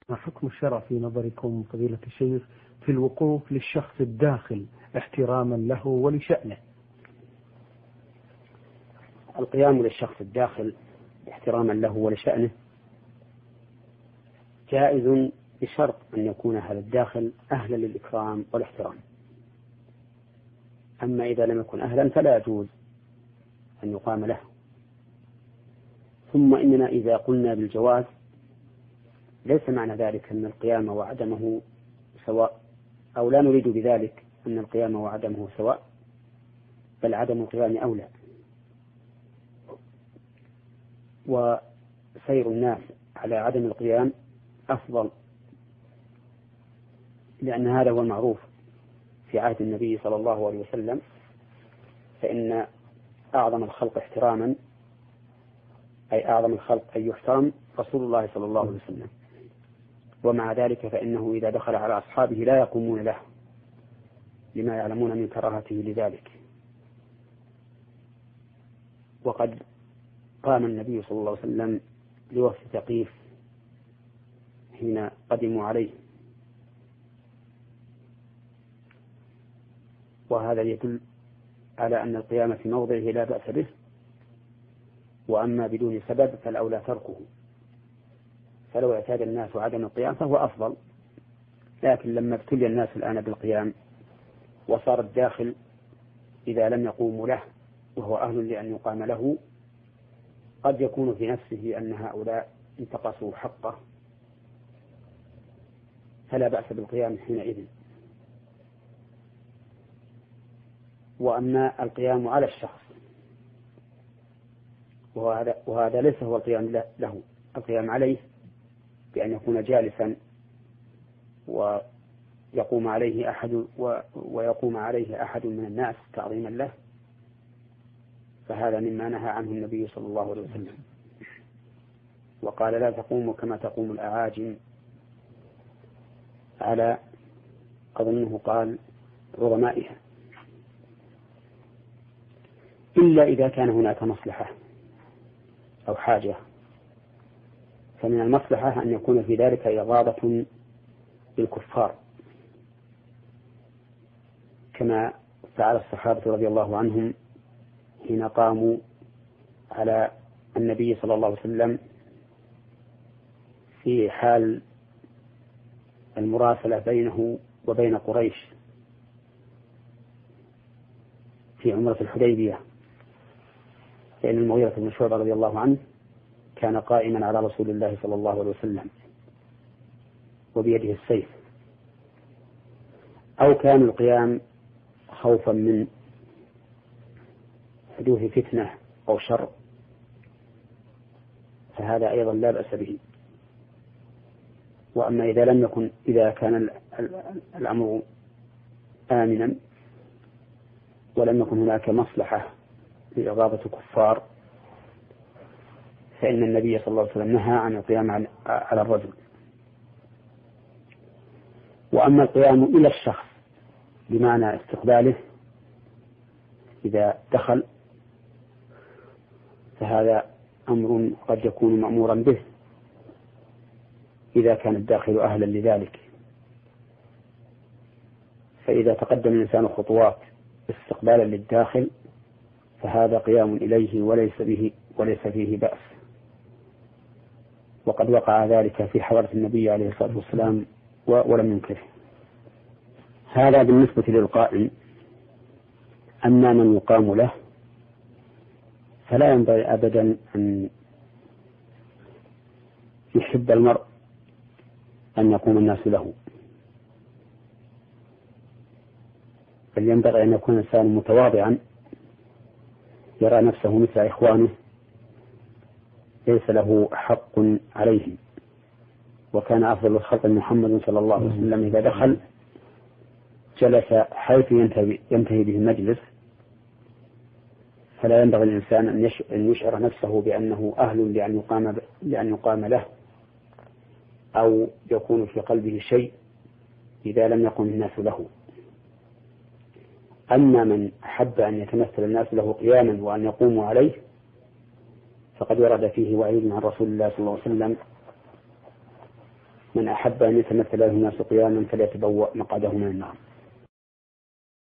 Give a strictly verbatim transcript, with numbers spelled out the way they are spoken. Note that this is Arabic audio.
ما حكم الشرع في نظركم فضيلة الشيخ في الوقوف للشخص الداخل احتراما له ولشأنه؟ القيام للشخص الداخل احتراما له ولشأنه جائز بشرط أن يكون هذا الداخل أهلا للإكرام والاحترام. أما إذا لم يكن أهلا فلا يجوز أن يقام له. ثم إننا إذا قلنا بالجواز ليس معنى ذلك أن القيام وعدمه سواء، أو لا نريد بذلك أن القيام وعدمه سواء، بل عدم القيام أولى. وسير الناس على عدم القيام أفضل، لأن هذا هو المعروف في عهد النبي صلى الله عليه وسلم، فإن أعظم الخلق احتراما أي أعظم الخلق أن يحترم رسول الله صلى الله عليه وسلم. ومع ذلك فإنه إذا دخل على أصحابه لا يقومون له لما يعلمون من كراهته لذلك. وقد قام النبي صلى الله عليه وسلم لوفد ثقيف حين قدموا عليه، وهذا يدل على أن القيام في موضعه لا بأس به، وأما بدون سبب فالأولى تركه. فلو اعتاد الناس عدم القيام فهو أفضل، لكن لما ابتلي الناس الآن بالقيام وصار الداخل إذا لم يقوموا له وهو أهل لأن يقام له قد يكون في نفسه أن هؤلاء انتقصوا حقه، فلا بأس بالقيام حينئذ. وأما القيام على الشخص وهذا, وهذا ليس هو القيام له، القيام عليه بأن يكون جالسا ويقوم عليه أحد ويقوم عليه أحد من الناس تعظيما له، فهذا مما نهى عنه النبي صلى الله عليه وسلم، وقال لا تقوموا كما تقوم الأعاجم على أظنه قال رغمائها، إلا إذا كان هناك مصلحة أو حاجة. فمن المصلحة أن يكون في ذلك إغاظة للكفار كما فعل الصحابة رضي الله عنهم حين قاموا على النبي صلى الله عليه وسلم في حال المراسلة بينه وبين قريش في عمرة الحديبية، لأن المغيرة بن شعبة رضي الله عنه كان قائما على رسول الله صلى الله عليه وسلم وبيده السيف، أو كان القيام خوفا من حدوث فتنة أو شر، فهذا أيضا لا بأس به. وأما إذا لم يكن إذا كان الأمر آمنا ولم يكن هناك مصلحة لإغاظة كفار فإن النبي صلى الله عليه وسلم نهى عن القيام على الرجل. وأما القيام إلى الشخص بمعنى استقباله إذا دخل فهذا أمر قد يكون مأمورا به إذا كان الداخل أهلا لذلك. فإذا تقدم الإنسان خطوات استقبالا للداخل فهذا قيام إليه وليس به وليس فيه بأس، وقد وقع ذلك في حضرة النبي عليه الصلاة والسلام ولم ينكره. هذا بالنسبة للقائم. أما من يقام له فلا ينبغي أبدا أن يحب المرء أن يقوم الناس له، بل ينبغي أن يكون الإنسان متواضعا يرى نفسه مثل إخوانه ليس له حق عليهم. وكان أفضل الخلق محمد صلى الله عليه وسلم إذا دخل جلس حيث ينتهي, ينتهي به المجلس، فلا ينبغي الإنسان أن يشعر نفسه بأنه أهل لأن يقام, لأن يقام له، أو يكون في قلبه شيء إذا لم يقم الناس له. أما من أحب أن يتمثل الناس له قياما وأن يقوموا عليه فقد ورد فيه وعيد عن رسول الله صلى الله عليه وسلم من أحب أن يتمثل له الناس قياما فليتبوأ مقعده من النار.